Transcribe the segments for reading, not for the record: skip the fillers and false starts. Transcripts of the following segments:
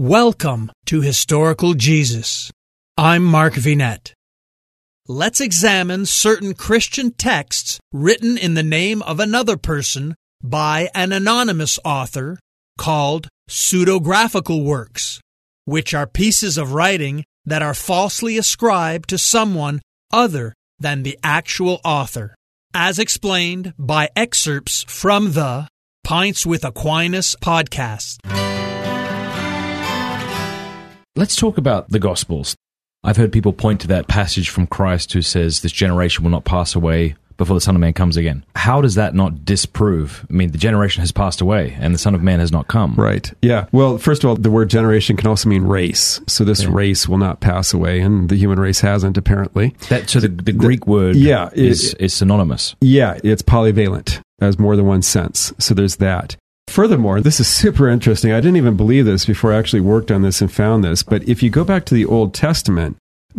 Welcome to Historical Jesus. I'm Mark Vinette. Let's examine certain Christian texts written in the name of another person by an anonymous author called pseudographical works, which are pieces of writing that are falsely ascribed to someone other than the actual author, as explained by excerpts from the Pints with Aquinas podcast. Let's talk about the Gospels. I've heard people point to that passage from Christ who says, this generation will not pass away before the Son of Man comes again. How does that not disprove? I mean, the generation has passed away and the Son of Man has not come. Right. Yeah. Well, first of all, the word generation can also mean race. So this race will not pass away, and the human race hasn't, apparently. So the Greek word is synonymous. Yeah, it's polyvalent, has more than one sense. So there's that. Furthermore, this is super interesting. I didn't even believe this before I actually worked on this and found this. But if you go back to the Old Testament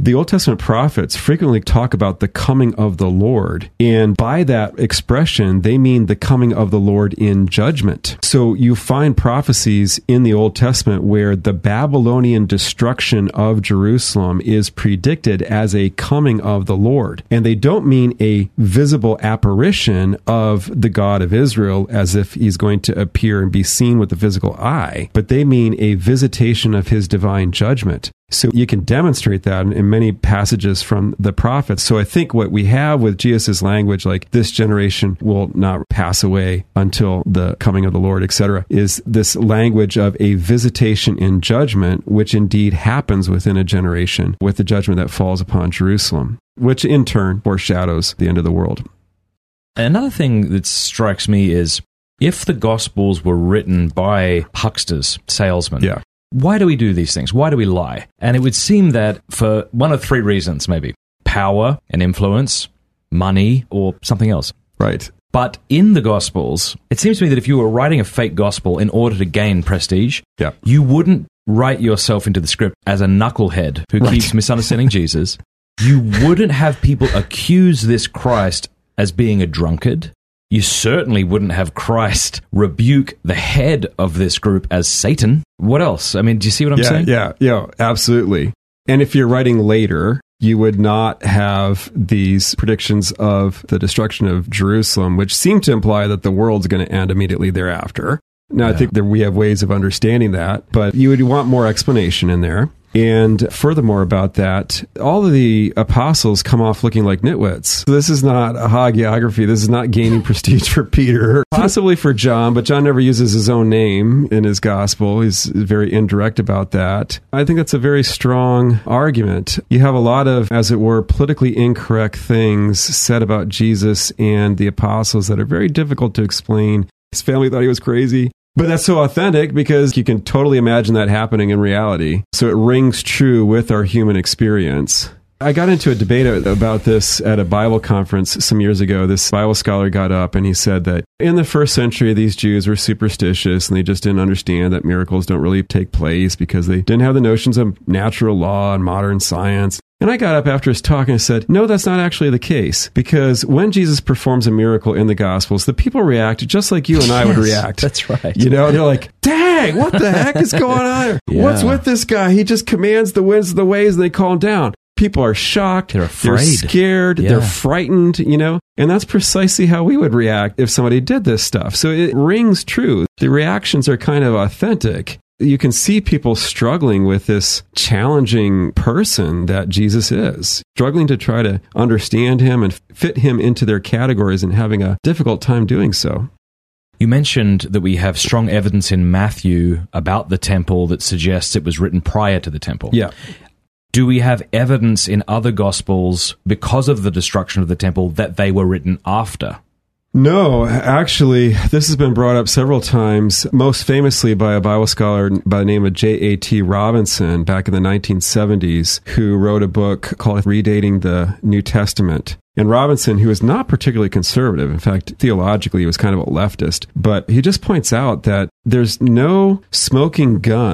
prophets frequently talk about the coming of the Lord. And by that expression, they mean the coming of the Lord in judgment. So you find prophecies in the Old Testament where the Babylonian destruction of Jerusalem is predicted as a coming of the Lord. And they don't mean a visible apparition of the God of Israel as if he's going to appear and be seen with the physical eye, but they mean a visitation of his divine judgment. So you can demonstrate that in many passages from the prophets. So I think what we have with Jesus' language, like this generation will not pass away until the coming of the Lord, etc., is this language of a visitation in judgment, which indeed happens within a generation with the judgment that falls upon Jerusalem, which in turn foreshadows the end of the world. Another thing that strikes me is if the Gospels were written by hucksters, salesmen, why do we do these things? Why do we lie? And it would seem that for one of three reasons, maybe. Power and influence, money, or something else. Right. But in the Gospels, it seems to me that if you were writing a fake gospel in order to gain prestige, you wouldn't write yourself into the script as a knucklehead who keeps misunderstanding Jesus. You wouldn't have people accuse this Christ as being a drunkard. You certainly wouldn't have Christ rebuke the head of this group as Satan. What else? I mean, do you see what I'm saying? Yeah, absolutely. And if you're writing later, you would not have these predictions of the destruction of Jerusalem, which seem to imply that the world's going to end immediately thereafter. Now, I think that we have ways of understanding that, but you would want more explanation in there. And furthermore about that, all of the apostles come off looking like nitwits. This is not a hagiography. This is not gaining prestige for Peter, possibly for John, but John never uses his own name in his gospel. He's very indirect about that. I think that's a very strong argument. You have a lot of, as it were, politically incorrect things said about Jesus and the apostles that are very difficult to explain. His family thought he was crazy. But that's so authentic because you can totally imagine that happening in reality. So it rings true with our human experience. I got into a debate about this at a Bible conference some years ago. This Bible scholar got up and he said that in the first century, these Jews were superstitious and they just didn't understand that miracles don't really take place because they didn't have the notions of natural law and modern science. And I got up after his talk and I said, no, that's not actually the case. Because when Jesus performs a miracle in the Gospels, the people react just like you and I would react. That's right. You know, they're like, dang, what the heck is going on? What's with this guy? He just commands the winds and the waves and they calm down. People are shocked. They're afraid. They're scared. They're frightened, you know? And that's precisely how we would react if somebody did this stuff. So it rings true. The reactions are kind of authentic. You can see people struggling with this challenging person that Jesus is, struggling to try to understand him and fit him into their categories and having a difficult time doing so. You mentioned that we have strong evidence in Matthew about the temple that suggests it was written prior to the temple. Yeah. Do we have evidence in other Gospels, because of the destruction of the temple, that they were written after? No, actually, this has been brought up several times, most famously by a Bible scholar by the name of J.A.T. Robinson back in the 1970s, who wrote a book called Redating the New Testament. And Robinson, who is not particularly conservative, in fact, theologically, he was kind of a leftist, but he just points out that there's no smoking gun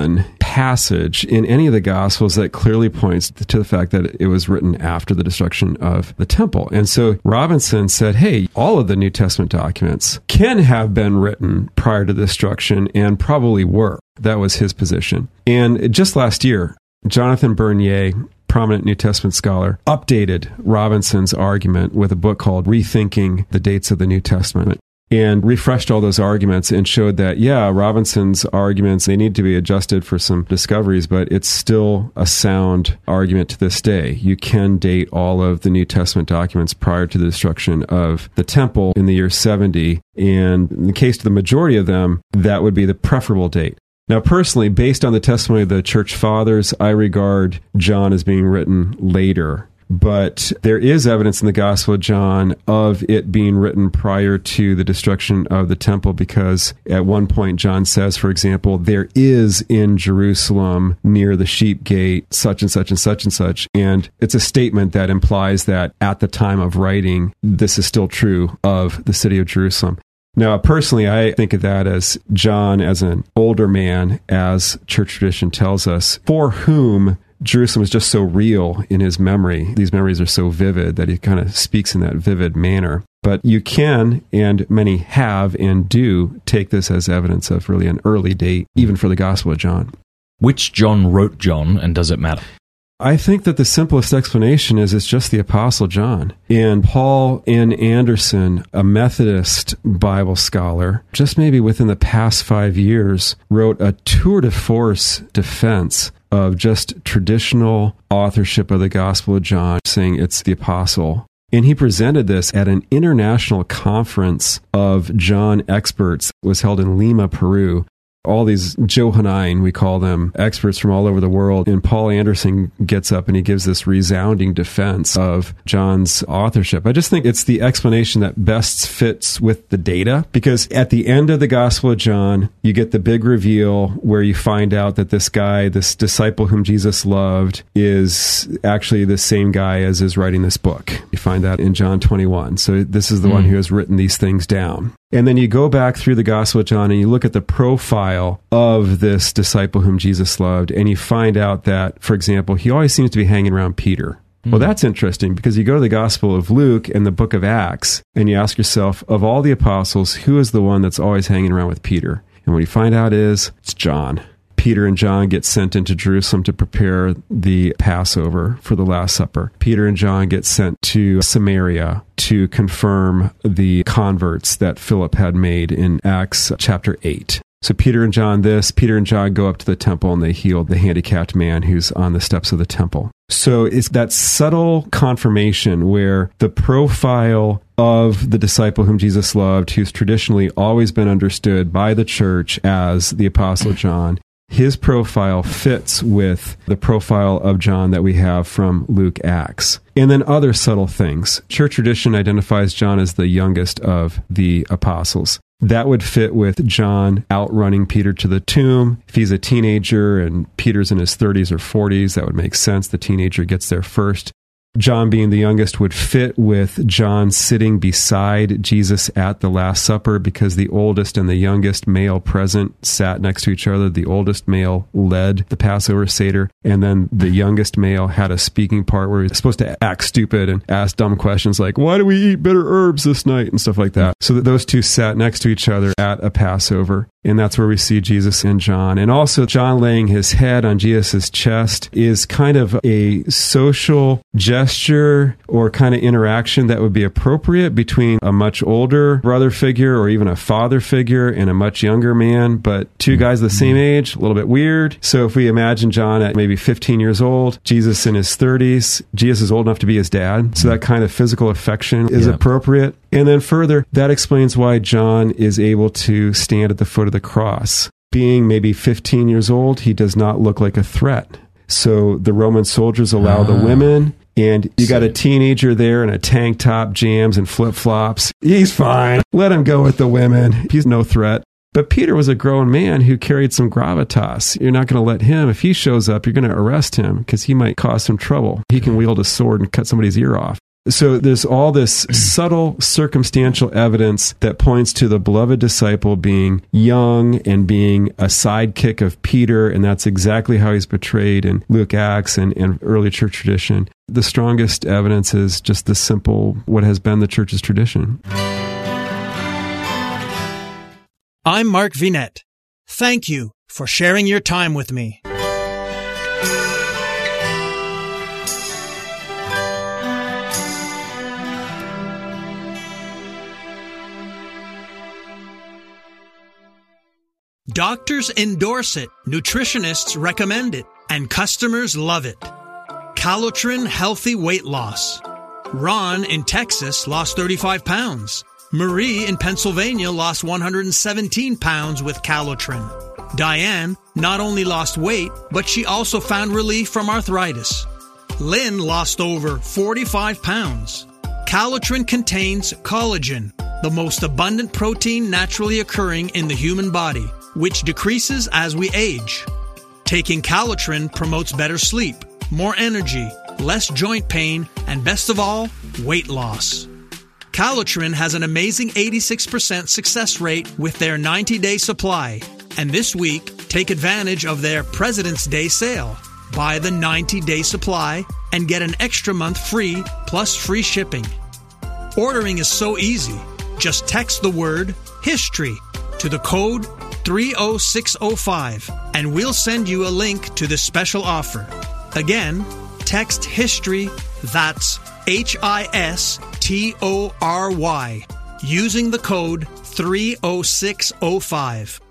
passage in any of the Gospels that clearly points to the fact that it was written after the destruction of the temple. And so Robinson said, hey, all of the New Testament documents can have been written prior to the destruction and probably were. That was his position. And just last year, Jonathan Bernier, prominent New Testament scholar, updated Robinson's argument with a book called Rethinking the Dates of the New Testament, and refreshed all those arguments and showed that, yeah, Robinson's arguments, they need to be adjusted for some discoveries, but it's still a sound argument to this day. You can date all of the New Testament documents prior to the destruction of the temple in the year 70, and in the case of the majority of them, that would be the preferable date. Now, personally, based on the testimony of the Church Fathers, I regard John as being written later. But there is evidence in the Gospel of John of it being written prior to the destruction of the temple, because at one point John says, for example, there is in Jerusalem near the sheep gate such and such and such and such. And it's a statement that implies that at the time of writing, this is still true of the city of Jerusalem. Now, personally, I think of that as John as an older man, as church tradition tells us, for whom Jerusalem is just so real in his memory. These memories are so vivid that he kind of speaks in that vivid manner. But you can, and many have and do, take this as evidence of really an early date, even for the Gospel of John. Which John wrote John, and does it matter? I think that the simplest explanation is it's just the Apostle John. And Paul N. Anderson, a Methodist Bible scholar, just maybe within the past 5 years, wrote a tour de force defense of just traditional authorship of the Gospel of John, saying it's the Apostle. And he presented this at an international conference of John experts. It was held in Lima, Peru. All these Johannine, we call them, experts from all over the world. And Paul Anderson gets up and he gives this resounding defense of John's authorship. I just think it's the explanation that best fits with the data, because at the end of the Gospel of John, you get the big reveal where you find out that this guy, this disciple whom Jesus loved, is actually the same guy as is writing this book. You find that in John 21. So this is the one who has written these things down. And then you go back through the Gospel of John and you look at the profile of this disciple whom Jesus loved, and you find out that, for example, he always seems to be hanging around Peter. Well, that's interesting, because you go to the Gospel of Luke and the book of Acts, and you ask yourself, of all the apostles, who is the one that's always hanging around with Peter? And what you find out is, it's John. Peter and John get sent into Jerusalem to prepare the Passover for the Last Supper. Peter and John get sent to Samaria to confirm the converts that Philip had made in Acts chapter 8. So Peter and John go up to the temple and they heal the handicapped man who's on the steps of the temple. So it's that subtle confirmation where the profile of the disciple whom Jesus loved, who's traditionally always been understood by the church as the Apostle John, his profile fits with the profile of John that we have from Luke, Acts. And then other subtle things. Church tradition identifies John as the youngest of the apostles. That would fit with John outrunning Peter to the tomb. If he's a teenager and Peter's in his 30s or 40s, that would make sense. The teenager gets there first. John being the youngest would fit with John sitting beside Jesus at the Last Supper, because the oldest and the youngest male present sat next to each other. The oldest male led the Passover Seder, and then the youngest male had a speaking part where he was supposed to act stupid and ask dumb questions like, why do we eat bitter herbs this night, and stuff like that. So that those two sat next to each other at a Passover. And that's where we see Jesus and John. And also John laying his head on Jesus' chest is kind of a social gesture or kind of interaction that would be appropriate between a much older brother figure or even a father figure and a much younger man, but two guys the same age, a little bit weird. So if we imagine John at maybe 15 years old, Jesus in his 30s, Jesus is old enough to be his dad. So that kind of physical affection is appropriate. And then further, that explains why John is able to stand at the foot of the cross. Being maybe 15 years old, he does not look like a threat. So the Roman soldiers allow the women, and you got a teenager there in a tank top, jams, and flip-flops. He's fine. Let him go with the women. He's no threat. But Peter was a grown man who carried some gravitas. You're not going to let him, if he shows up, you're going to arrest him because he might cause some trouble. He can wield a sword and cut somebody's ear off. So there's all this subtle circumstantial evidence that points to the beloved disciple being young and being a sidekick of Peter, and that's exactly how he's portrayed in Luke, Acts, and early church tradition. The strongest evidence is just the simple, what has been the church's tradition. I'm Mark Vinette. Thank you for sharing your time with me. Doctors endorse it, nutritionists recommend it, and customers love it. Calotren Healthy Weight Loss. Ron in Texas lost 35 pounds. Marie in Pennsylvania lost 117 pounds with Calotren. Diane not only lost weight, but she also found relief from arthritis. Lynn lost over 45 pounds. Calotren contains collagen, the most abundant protein naturally occurring in the human body, which decreases as we age. Taking Calotren promotes better sleep, more energy, less joint pain, and best of all, weight loss. Calotren has an amazing 86% success rate with their 90-day supply. And this week, take advantage of their President's Day sale. Buy the 90-day supply and get an extra month free plus free shipping. Ordering is so easy. Just text the word HISTORY to the code 30605 and we'll send you a link to this special offer. Again, text HISTORY, that's HISTORY, using the code 30605.